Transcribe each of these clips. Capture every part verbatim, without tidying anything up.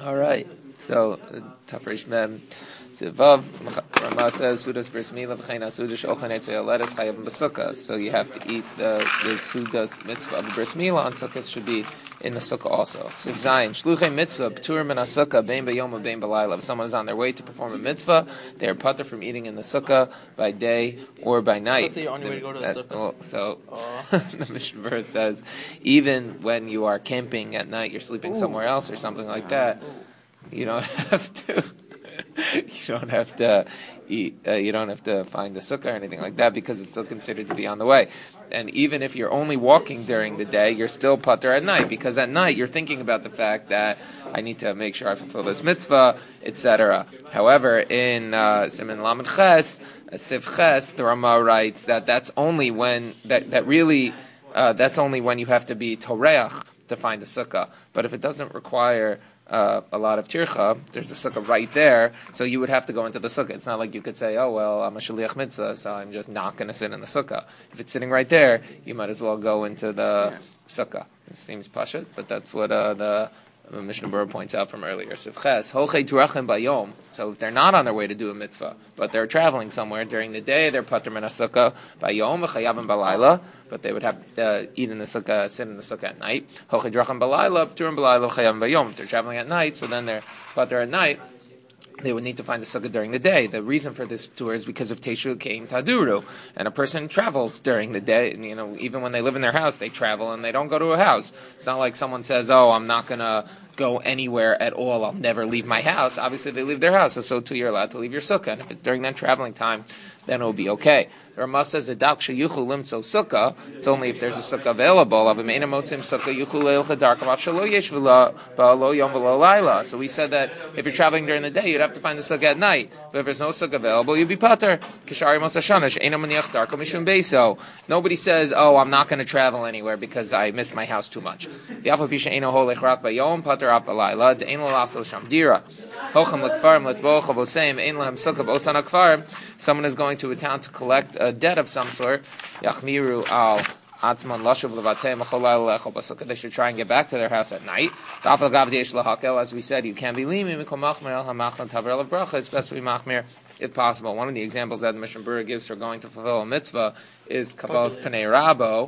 All right. So, Tafresh Mem, Sivav, Rama says, Sudas Bris Mila, V'chein HaSudash, Ochan Etzei Aleres, Chayav B'Sukkah. So you have to eat the, the Sudas mitzvah of Bris Mila on Sukkah should be in the Sukkah also. Siv Zayin, Shluchei mitzvah, P'turim in HaSukkah, Bein B'yom, Bein B'layla. If someone is on their way to perform a mitzvah, they are patur from eating in the Sukkah by day or by night. So that's the only way to go to the Sukkah. Well, so, oh. the Mishnah Berurah says, even when you are camping at night, you're sleeping Ooh. somewhere else or something like that, you don't have to. you don't have to eat. Uh, you don't have to find the sukkah or anything like that because it's still considered to be on the way. And even if you're only walking during the day, you're still patur at night because at night you're thinking about the fact that I need to make sure I fulfill this mitzvah, et cetera. However, in uh, Siman Lamed Ches, Sif Ches, the Rama writes that that's only when that that really uh, that's only when you have to be toreach to find the sukkah. But if it doesn't require Uh, a lot of tircha, there's a sukkah right there, so you would have to go into the sukkah. It's not like you could say, oh, well, I'm a shaliach mitzvah, so I'm just not going to sit in the sukkah. If it's sitting right there, you might as well go into the sukkah. It seems pashut, but that's what uh, the Mishnah Berurah points out from earlier. So if they're not on their way to do a mitzvah, but they're traveling somewhere during the day, they're patur min sukkah bayom v'chayavim balayla, but they would have to uh, eat in the sukkah, sit in the sukkah at night. If they're traveling at night, so then they're patur at night. They would need to find the sukkah during the day. The reason for this tour is because of Teshu Kein Taduru, and a person travels during the day. And, you know, even when they live in their house, they travel and they don't go to a house. It's not like someone says, "Oh, I'm not gonna go anywhere at all. I'll never leave my house." Obviously, they leave their house, so so too you're allowed to leave your sukkah. And if it's during that traveling time, then it will be okay. The Rama says that sukkah. It's only if there's a sukkah available. So we said that if you're traveling during the day, you'd have to find the sukkah at night. But if there's no sukkah available, you'd be patur. Nobody says, "Oh, I'm not going to travel anywhere because I miss my house too much." Someone is going to a town to collect a debt of some sort. Yachmiru al atzman lashuv levatei macholal lechol basukah. They should try and get back to their house at night. As we said, you can be limi mikol machmir el hamachlan taver el bracha. It's best to be machmir if possible. One of the examples that the Mishnah Berurah gives for going to fulfill a mitzvah is kabbalas Pnei Rabo.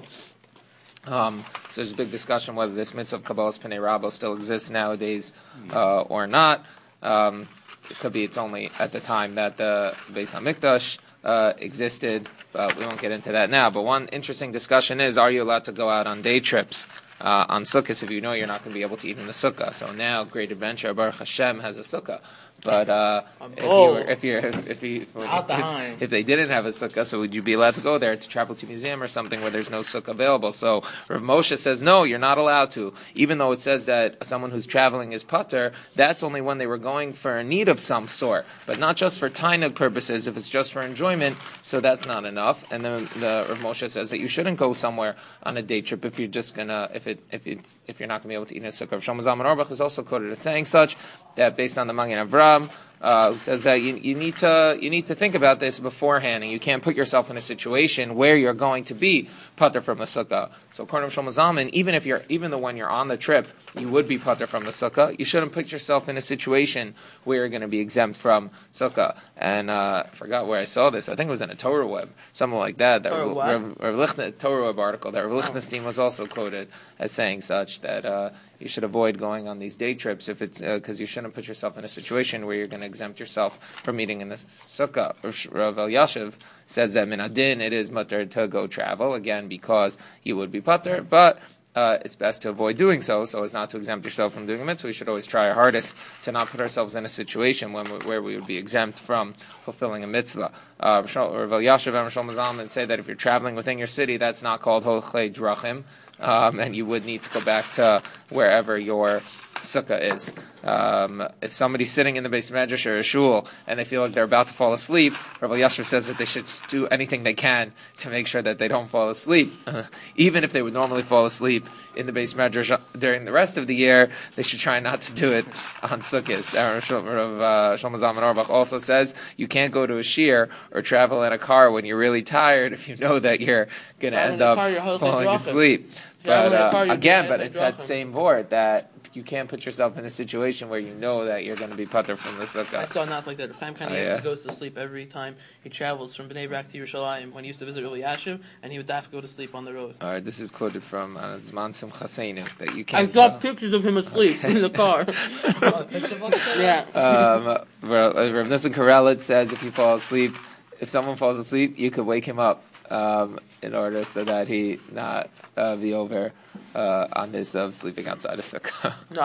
Um, so there's a big discussion whether this mitzvah of kabbalas Pnei Rabo still exists nowadays uh, or not. Um, It could be it's only at the time that the Beis HaMikdash uh, existed, but we won't get into that now. But one interesting discussion is, are you allowed to go out on day trips uh, on sukkahs if you know you're not going to be able to eat in the sukkah? So now, Great Adventure, Baruch Hashem, has a sukkah. But uh, if, you were, if you're if if, you, if, if they didn't have a sukkah, so would you be allowed to go there to travel to a museum or something where there's no sukkah available? So Rav Moshe says no, you're not allowed to. Even though it says that someone who's traveling is patur, that's only when they were going for a need of some sort, but not just for tainug purposes. If it's just for enjoyment, so that's not enough. And then the Rav Moshe says that you shouldn't go somewhere on a day trip if you're just gonna if it if it if you're not gonna be able to eat in a sukkah. Rav Shlomo Zalman Auerbach is also quoted as saying such that based on the Magen Avraham. Uh, who says that you, you need to you need to think about this beforehand, and you can't put yourself in a situation where you're going to be patur from a sukkah. So according to Shlomo Zalman, even if you're even though when you're on the trip you would be patur from the sukkah, you shouldn't put yourself in a situation where you're going to be exempt from sukkah. And uh, I forgot where I saw this. I think it was in a Torah Web, something like that. That Torah Web, Rav Torah Web article that Rav Lichtenstein was also quoted as saying such that. Uh, You should avoid going on these day trips if it's because uh, you shouldn't put yourself in a situation where you're going to exempt yourself from eating in the sukkah. Rav Elyashiv says that min adin it is mutter to go travel again because you would be patur, but uh, it's best to avoid doing so so as not to exempt yourself from doing a mitzvah. We should always try our hardest to not put ourselves in a situation when we, where we would be exempt from fulfilling a mitzvah. Uh, Rav Elyashiv and Rav Shlomo Zalman say that if you're traveling within your city, that's not called holchlei drachim. Um, and you would need to go back to wherever your sukkah is. Um, if somebody's sitting in the Beis Medrash or a shul and they feel like they're about to fall asleep, Rav Elyashiv says that they should do anything they can to make sure that they don't fall asleep. Uh, even if they would normally fall asleep in the Beis Medrash during the rest of the year, they should try not to do it on sukkahs. Uh, Rav uh, Shlomo Zalman Auerbach also says you can't go to a shiur or travel in a car when you're really tired if you know that you're going to end up falling asleep. But uh, again, but it's that same word that you can't put yourself in a situation where you know that you're going to be putter from the sukkah. I saw not like that. Rav Chaim Kanievsky Oh, yeah? goes to sleep every time he travels from Bnei Brak to Yerushalayim when he used to visit Uli Yashiv, and he would have to go to sleep on the road. All right, this is quoted from uh, Zman Simcha Seinu, that you I can't. saw uh, pictures of him asleep in the car. Yeah. Um, Rav Rav Nissan Karelitz says if you fall asleep, if someone falls asleep, you could wake him up um, in order so that he not uh, be over uh, on this of sleeping outside of sukkah.